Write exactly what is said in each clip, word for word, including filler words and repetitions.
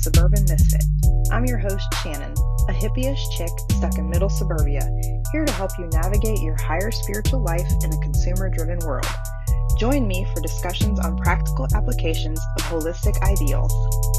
Suburban Misfit. I'm your host, Shannon, a hippie-ish chick stuck in middle suburbia, here to help you navigate your higher spiritual life in a consumer-driven world. Join me for discussions on practical applications of holistic ideals.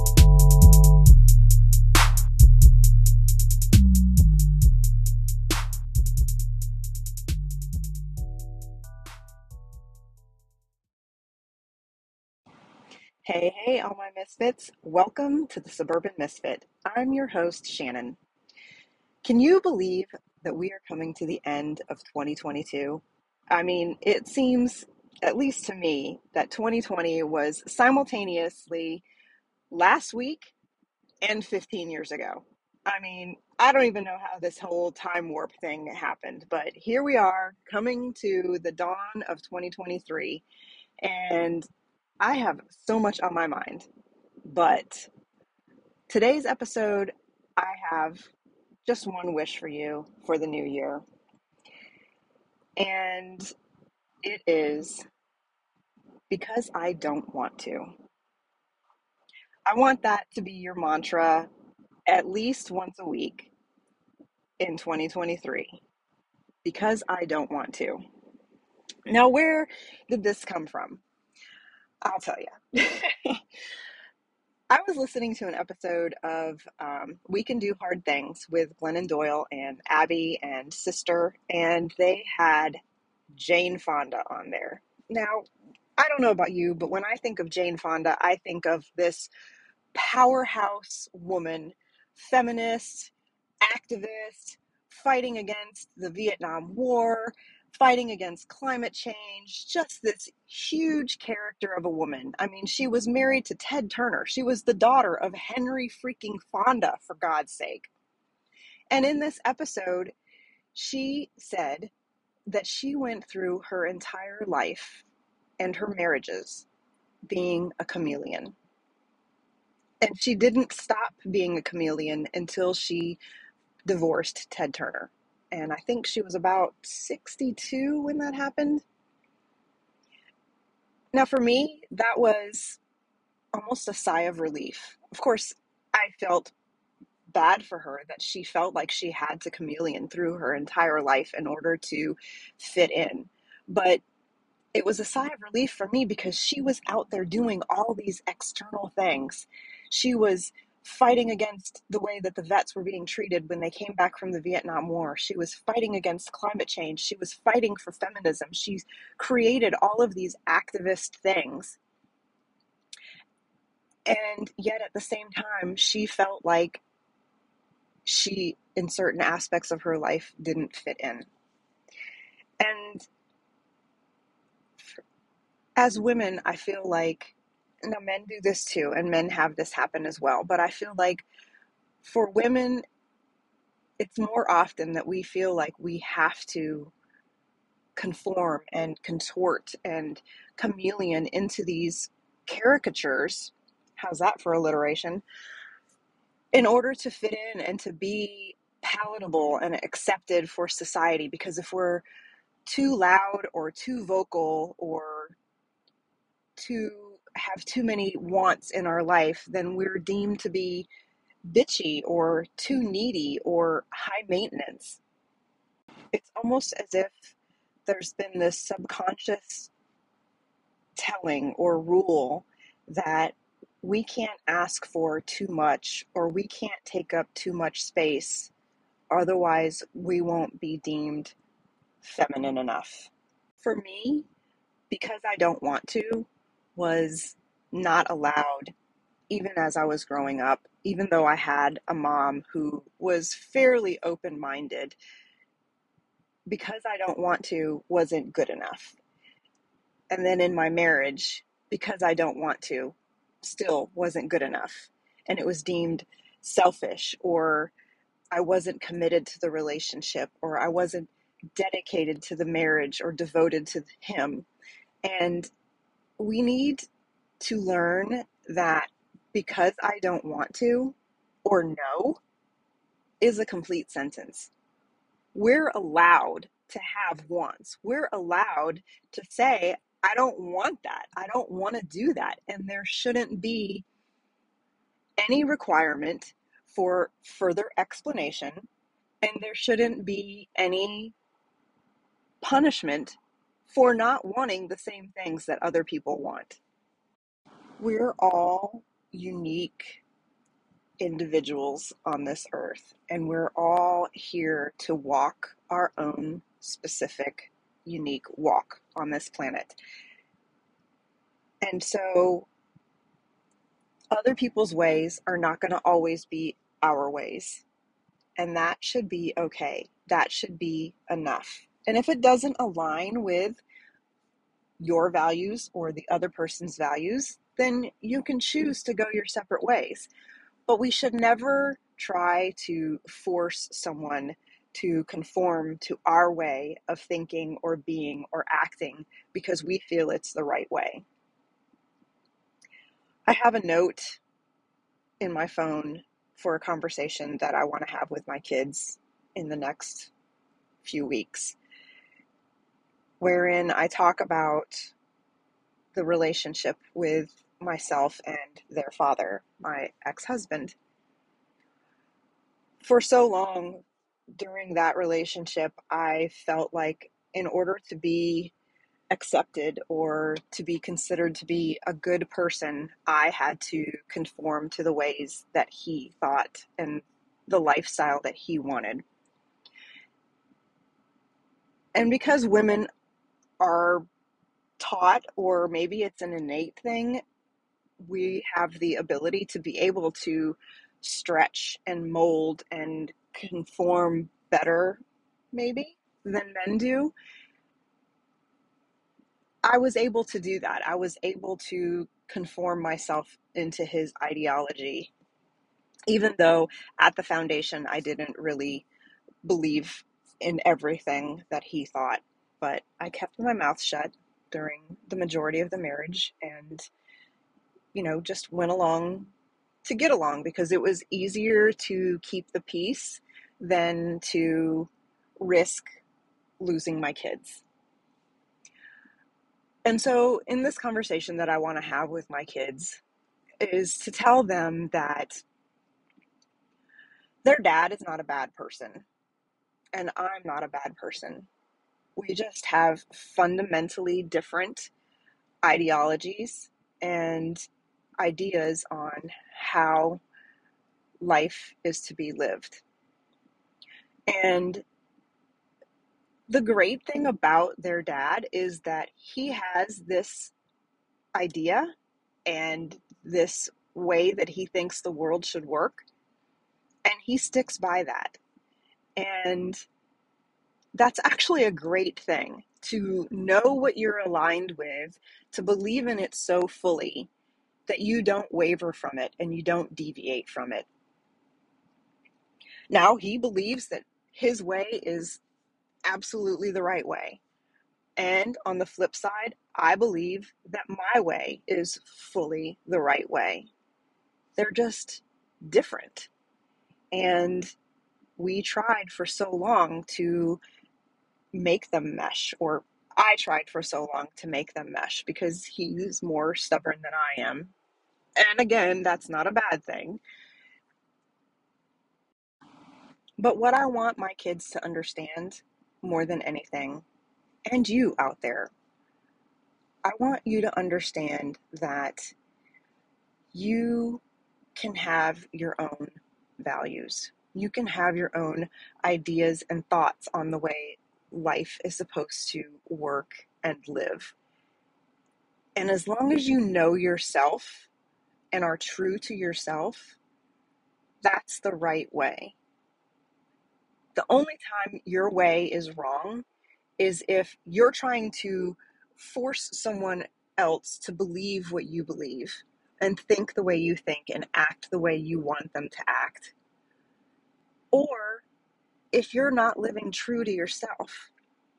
Hey, hey, all my misfits. Welcome to the Suburban Misfit. I'm your host, Shannon. Can you believe that we are coming to the end of twenty twenty-two? I mean, it seems, at least to me, that twenty twenty was simultaneously last week and fifteen years ago. I mean, I don't even know how this whole time warp thing happened, but here we are coming to the dawn of twenty twenty-three, and I have so much on my mind. But today's episode, I have just one wish for you for the new year. And it is because I don't want to. I want that to be your mantra at least once a week in twenty twenty-three. Because I don't want to. Now, where did this come from? I'll tell you. I was listening to an episode of um, We Can Do Hard Things with Glennon Doyle and Abby and Sister, and they had Jane Fonda on there. Now, I don't know about you, but when I think of Jane Fonda, I think of this powerhouse woman, feminist, activist, fighting against the Vietnam War, fighting against climate change, just this huge character of a woman. I mean, she was married to Ted Turner. She was the daughter of Henry freaking Fonda, for God's sake. And in this episode, she said that she went through her entire life and her marriages being a chameleon. And she didn't stop being a chameleon until she divorced Ted Turner. And I think she was about sixty-two when that happened. Now, for me, that was almost a sigh of relief. Of course, I felt bad for her that she felt like she had to chameleon through her entire life in order to fit in. But it was a sigh of relief for me because she was out there doing all these external things. She was fighting against the way that the vets were being treated when they came back from the Vietnam War. She was fighting against climate change. She was fighting for feminism. She created all of these activist things. And yet at the same time, she felt like she, in certain aspects of her life, didn't fit in. And as women, I feel like, now men do this too, and men have this happen as well, but I feel like for women, it's more often that we feel like we have to conform and contort and chameleon into these caricatures, how's that for alliteration, in order to fit in and to be palatable and accepted for society. Because if we're too loud or too vocal or too have too many wants in our life, then we're deemed to be bitchy or too needy or high maintenance. It's almost as if there's been this subconscious telling or rule that we can't ask for too much or we can't take up too much space, otherwise we won't be deemed feminine enough. For me, because I don't want to, was not allowed even as I was growing up, even though I had a mom who was fairly open-minded. Because I don't want to wasn't good enough. And then in my marriage, because I don't want to still wasn't good enough. And it was deemed selfish, or I wasn't committed to the relationship, or I wasn't dedicated to the marriage or devoted to him. And we need to learn that because I don't want to, or no, is a complete sentence. We're allowed to have wants. We're allowed to say, I don't want that. I don't want to do that. And there shouldn't be any requirement for further explanation, and there shouldn't be any punishment for not wanting the same things that other people want. We're all unique individuals on this earth, and we're all here to walk our own specific, unique walk on this planet. And so, other people's ways are not going to always be our ways. And that should be okay. That should be enough. And if it doesn't align with your values or the other person's values, then you can choose to go your separate ways. But we should never try to force someone to conform to our way of thinking or being or acting because we feel it's the right way. I have a note in my phone for a conversation that I want to have with my kids in the next few weeks, wherein I talk about the relationship with myself and their father, my ex-husband. For so long during that relationship, I felt like in order to be accepted or to be considered to be a good person, I had to conform to the ways that he thought and the lifestyle that he wanted. And because women are taught, or maybe it's an innate thing, we have the ability to be able to stretch and mold and conform better, maybe, than men do. I was able to do that. I was able to conform myself into his ideology, even though at the foundation I didn't really believe in everything that he thought. But I kept my mouth shut during the majority of the marriage and, you know, just went along to get along because it was easier to keep the peace than to risk losing my kids. And so in this conversation that I want to have with my kids is to tell them that their dad is not a bad person and I'm not a bad person. We just have fundamentally different ideologies and ideas on how life is to be lived. And the great thing about their dad is that he has this idea and this way that he thinks the world should work, and he sticks by that. And that's actually a great thing, to know what you're aligned with, to believe in it so fully that you don't waver from it and you don't deviate from it. Now, he believes that his way is absolutely the right way. And on the flip side, I believe that my way is fully the right way. They're just different. And we tried for so long to make them mesh, or I tried for so long to make them mesh because he's more stubborn than I am. And again, that's not a bad thing. But what I want my kids to understand more than anything, and you out there, I want you to understand that you can have your own values. You can have your own ideas and thoughts on the way life is supposed to work and live. And as long as you know yourself and are true to yourself, that's the right way. The only time your way is wrong is if you're trying to force someone else to believe what you believe and think the way you think and act the way you want them to act. Or if you're not living true to yourself.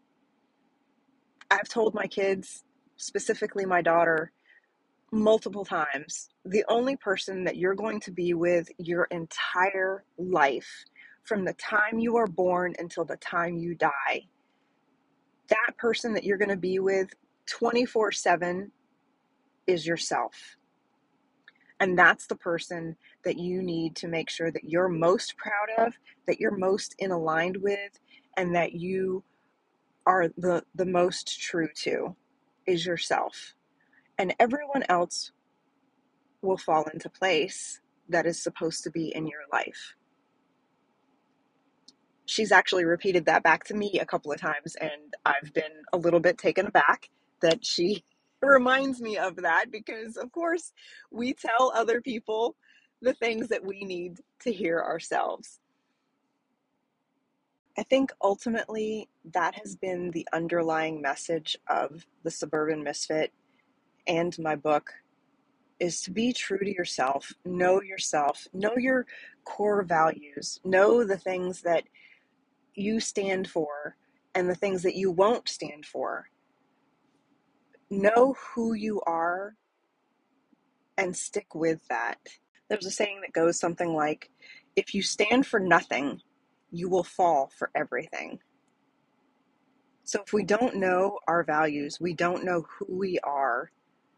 I've told my kids, specifically my daughter, multiple times, the only person that you're going to be with your entire life, from the time you are born until the time you die, that person that you're going to be with twenty-four seven is yourself. And that's the person that you need to make sure that you're most proud of, that you're most in aligned with, and that you are the, the most true to, is yourself. And everyone else will fall into place that is supposed to be in your life. She's actually repeated that back to me a couple of times, and I've been a little bit taken aback that she reminds me of that, because of course we tell other people the things that we need to hear ourselves. I think ultimately that has been the underlying message of The Suburban Misfit and my book, is to be true to yourself, know yourself, know your core values, know the things that you stand for and the things that you won't stand for. Know who you are and stick with that. There's a saying that goes something like, if you stand for nothing, you will fall for everything. So if we don't know our values, we don't know who we are,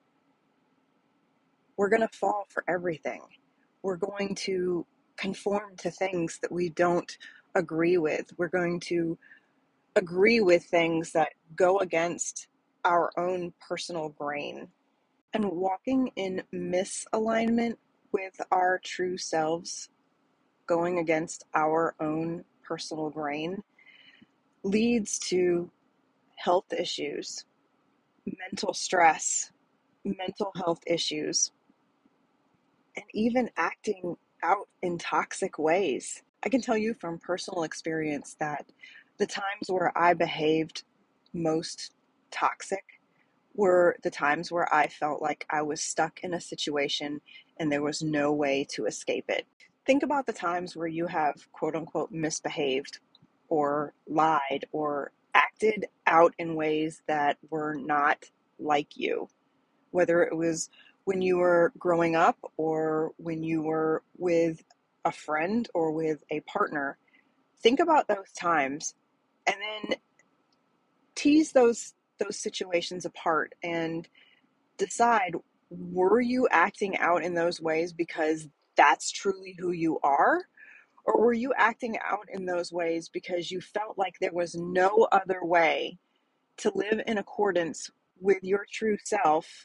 we're going to fall for everything. We're going to conform to things that we don't agree with. We're going to agree with things that go against our own personal grain. And walking in misalignment with our true selves, going against our own personal grain, leads to health issues, mental stress, mental health issues, and even acting out in toxic ways. I can tell you from personal experience that the times where I behaved most toxic were the times where I felt like I was stuck in a situation and there was no way to escape it. Think about the times where you have quote unquote misbehaved or lied or acted out in ways that were not like you, whether it was when you were growing up or when you were with a friend or with a partner. Think about those times and then tease those those situations apart and decide, were you acting out in those ways because that's truly who you are? Or were you acting out in those ways because you felt like there was no other way to live in accordance with your true self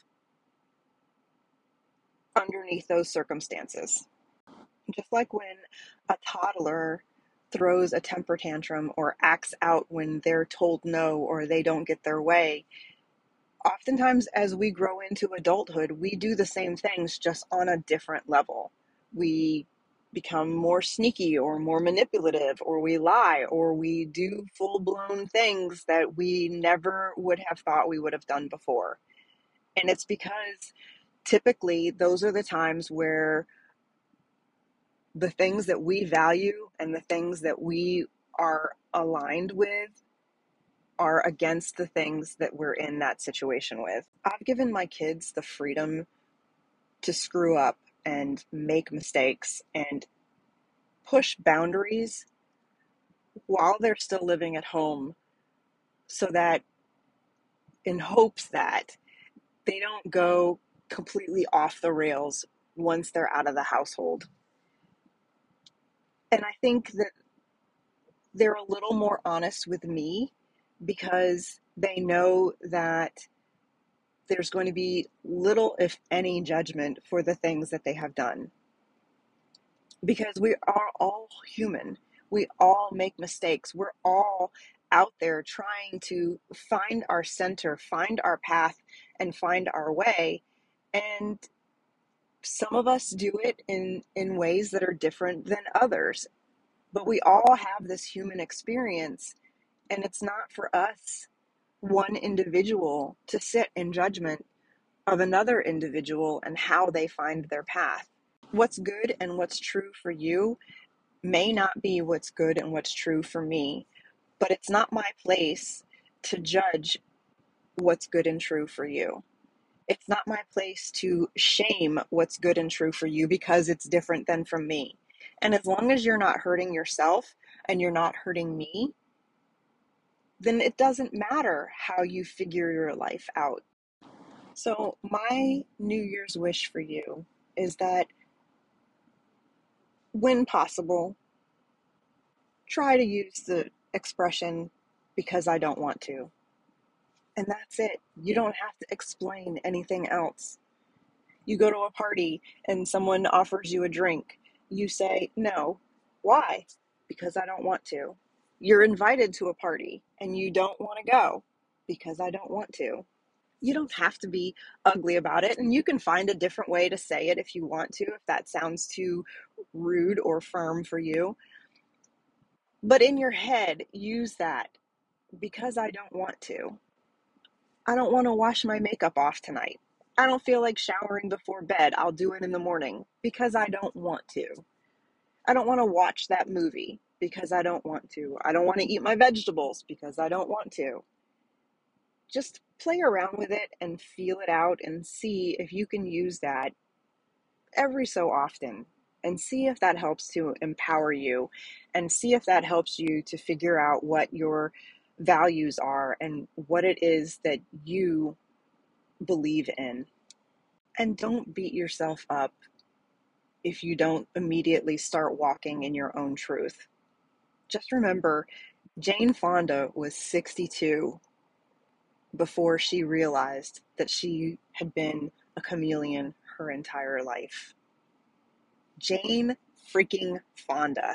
underneath those circumstances? Just like when a toddler throws a temper tantrum or acts out when they're told no or they don't get their way, oftentimes as we grow into adulthood, we do the same things just on a different level. We become more sneaky or more manipulative, or we lie, or we do full-blown things that we never would have thought we would have done before. And it's because typically those are the times where the things that we value and the things that we are aligned with are against the things that we're in that situation with. I've given my kids the freedom to screw up and make mistakes and push boundaries while they're still living at home, so that in hopes that they don't go completely off the rails once they're out of the household. And I think that they're a little more honest with me because they know that there's going to be little, if any, judgment for the things that they have done. Because we are all human. We all make mistakes. We're all out there trying to find our center, find our path, and find our way. And some of us do it in, in ways that are different than others. But we all have this human experience, and it's not for us, one individual, to sit in judgment of another individual and how they find their path. What's good and what's true for you may not be what's good and what's true for me, but it's not my place to judge what's good and true for you. It's not my place to shame what's good and true for you because it's different than from me. And as long as you're not hurting yourself and you're not hurting me, then it doesn't matter how you figure your life out. So my New Year's wish for you is that when possible, try to use the expression, because I don't want to. And that's it. You don't have to explain anything else. You go to a party and someone offers you a drink. You say, no. Why? Because I don't want to. You're invited to a party and you don't want to go because I don't want to. You don't have to be ugly about it, and you can find a different way to say it if you want to, if that sounds too rude or firm for you. But in your head, use that, because I don't want to. I don't want to wash my makeup off tonight. I don't feel like showering before bed. I'll do it in the morning because I don't want to. I don't want to watch that movie because I don't want to. I don't want to eat my vegetables because I don't want to. Just play around with it and feel it out and see if you can use that every so often, and see if that helps to empower you, and see if that helps you to figure out what your values are and what it is that you believe in. And don't beat yourself up if you don't immediately start walking in your own truth. Just remember, Jane Fonda was sixty-two before she realized that she had been a chameleon her entire life. Jane freaking Fonda.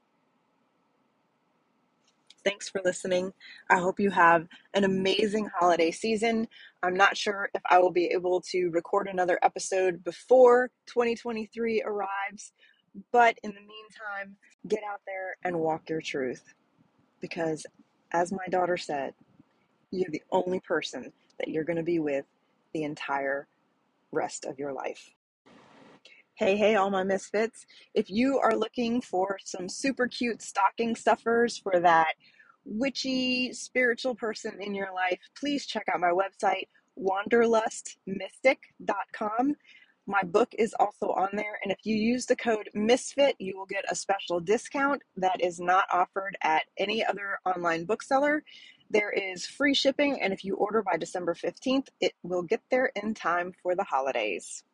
Thanks for listening. I hope you have an amazing holiday season. I'm not sure if I will be able to record another episode before twenty twenty-three arrives, but in the meantime, get out there and walk your truth. Because, as my daughter said, you're the only person that you're going to be with the entire rest of your life. Hey, hey, all my misfits. If you are looking for some super cute stocking stuffers for that witchy spiritual person in your life, please check out my website, wanderlust mystic dot com. My book is also on there, and if you use the code MISFIT, you will get a special discount that is not offered at any other online bookseller. There is free shipping, and if you order by December fifteenth, it will get there in time for the holidays.